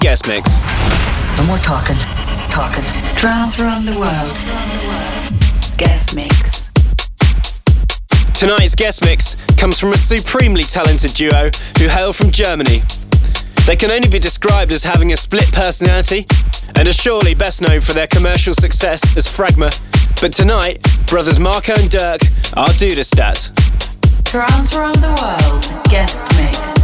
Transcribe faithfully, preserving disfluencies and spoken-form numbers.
guest mix. No more talking, talking. Trance around the world. Guest mix. Tonight's guest mix comes from a supremely talented duo who hail from Germany. They can only be described as having a split personality and are surely best known for their commercial success as Fragma. But tonight, brothers Marco and Dirk are Dudestat. Trance around the world. Guest mix.